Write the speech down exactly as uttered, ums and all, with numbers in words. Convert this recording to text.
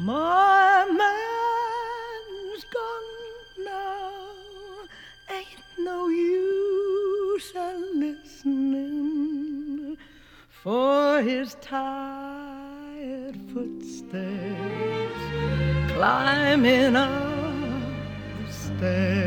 My man's gone now, ain't no use in listening, for his tired footsteps climbing up the stairs.